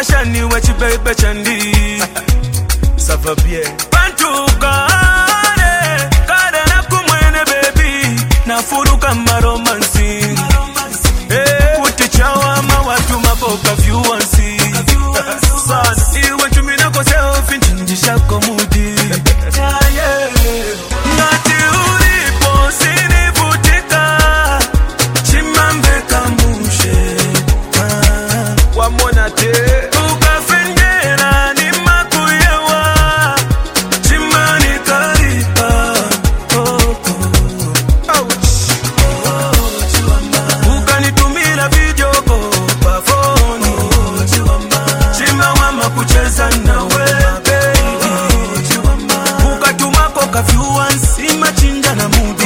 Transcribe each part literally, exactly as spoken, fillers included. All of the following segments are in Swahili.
Mashani wachi baby chandi ça va bien Pantuka Kada na kumwene baby Na furu kama romansi Kuti chawa mawatu maboka viewers Sana Iwe chumina kwa selfie Njindisha komudi Ngati ulipo sinivutika Chimambe kamushe Wamona te Ukafendera ni makuyewa Chimani karipa Ukanitumila video kwa phone Chima wama kucheza nawe Ukatumako ka viewers Ima chinja na mudi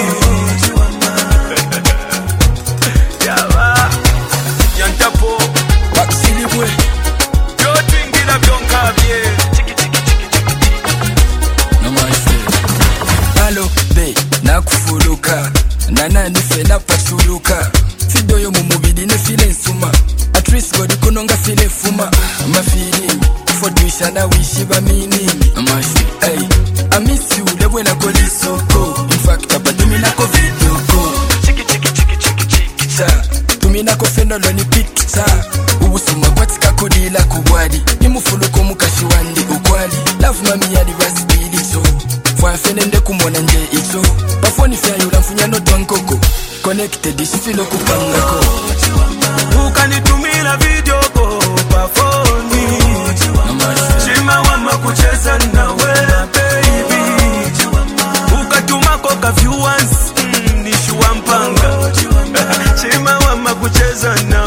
Yawa Yantapo Waksilibwe Yotu ingila vyonkabye Hello, babe, nakufuluka Nana nife na pachuluka Fido yo mumubidi ne file nsuma At risk godi kunonga file fuma Ma feeling Fodwisha na wishi ba meaning Hey, I miss you lewe na koli soko In fact, abadumi na ko video go Chiki chiki chiki chiki chiki cha Tumi na ko fenolo ni picture Ubusuma kwa tika kodi la kubwadi Nimufuluko mukashiwandi ukwali Love mami ya divasi bidi so Fwafenende kumona nje ito Pafoni fya yula mfunya no twankoko Connected isifilo kupangako Ukanitumila video ko pafoni Chima wama kucheza nawe baby Ukatumako ka viewers mm, Nishuwa mpanga Chima wama kucheza nawe